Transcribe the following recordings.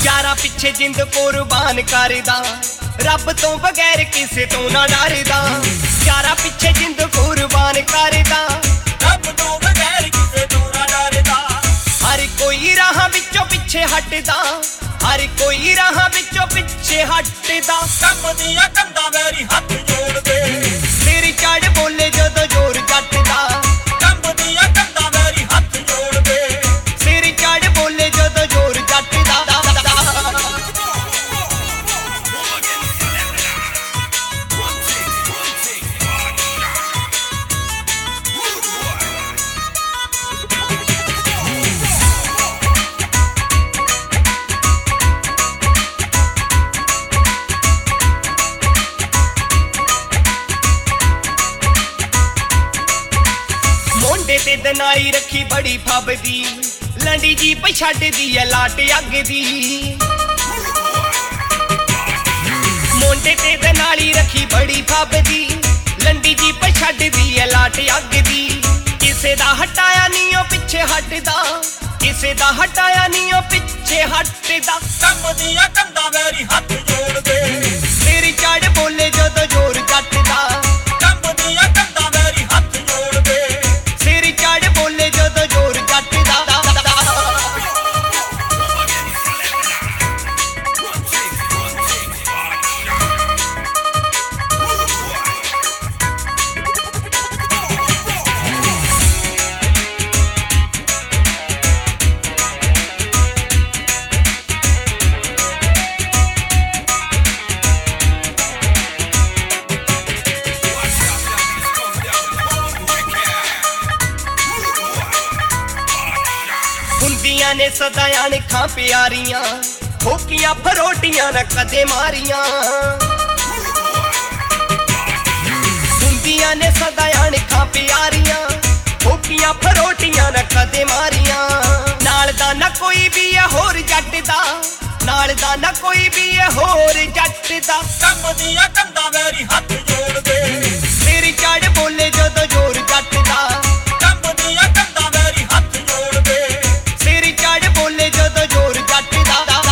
यारा पिछे जिंद कुर्बान करदा रब तो बगैर किसे तो ना डरदा यारा पिछे जिंद कुर्बान करदा रब तो बगैर किसे तो ना डरदा हर कोई राह विचों पिछे हटदा हर कोई राह विचों पिछे हटदा कम दियां कंधां वैरी हथ जोड़ दे सिर चढ़ बोले जदों जोर जट दा कम दियां कंधां वैरी हथ जोड़ दे सिर चढ़ बोले जदों जोर जट दा ते दनाई रखी बड़ी फबदी लंडी जी पे छड्डदी है लाट अग दी मोंडे ते दनाली रखी बड़ी फबदी लंडी जी पे छड्डदी है लाट अग दी किसे दा हटाया नी ओ पिछे हटदा किसे दा हटाया नी ओ पिछे हटदा कम दियां कंधां वैरी हथ जोड़ दे सिर चढ़ बोले जदों जोर जट दा कम दियां कंधां वैरी हथ जोड़ दे सिर चढ़ बोले जदों जोर जट दा ਹੁੰਦੀਆਂ ਨੇ ਸਦਾ ਅਣਖਾਂ ਪਿਆਰੀਆਂ ਠੋਕੀਆਂ ਫਰੋਟੀਆਂ ਨਾ ਕਦੇ ਮਾਰੀਆਂ ਹੁੰਦੀਆਂ ਨੇ ਸਦਾ ਅਣਖਾਂ ਪਿਆਰੀਆਂ ਠੋਕੀਆਂ ਫਰੋਟੀਆਂ ਨਾ ਕਦੇ ਮਾਰੀਆਂ ਨਾਲ ਦਾ ਨਾ ਕੋਈ ਵੀ ਹੈ ਹੋਰ ਜੱਟ ਦਾ ਨਾਲ ਦਾ ਨਾ ਕੋਈ ਵੀ ਹੈ ਹੋਰ ਜੱਟ ਦਾ ਕਮ ਦਿयां ਕੰਧਾਂ ਵੈਰੀ ਹੱਥ ਜੋੜ ਦੇ ਸਿਰ ਚੜ ਬੋਲੇ ਜਦੋਂ ਜ਼ੋਰ ਜੱਟ ਦਾ ਕਮ ਦਿयां ਕੰਧਾਂ ਵੈਰੀ ਹੱਥ ਜੋੜ ਦੇ ਸਿਰ ਚੜ ਬੋਲੇ ਜਦੋਂ ਜ਼ੋਰ ਜੱਟ ਦਾ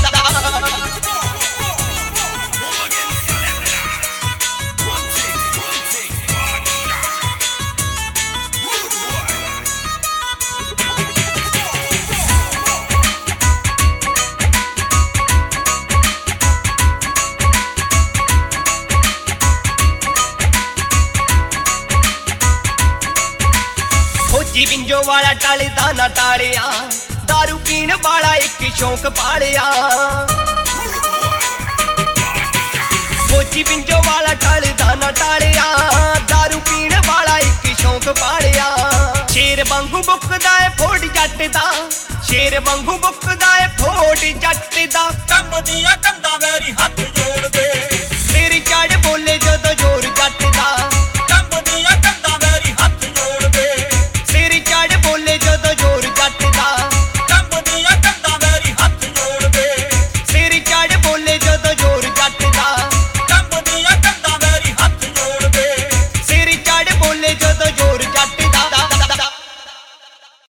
फौजी विंजो वाला टालदा ना टालिया दारू पीण वाला एक शौक पालिया फौजी विंजो वाला टालदा ना टालिया दारू पीण वाला एक शौक पालिया शेर वांगू बुकदा है फोड़ जट दा शेर वांगू बुकदा है फोड़ जट दा कम दियां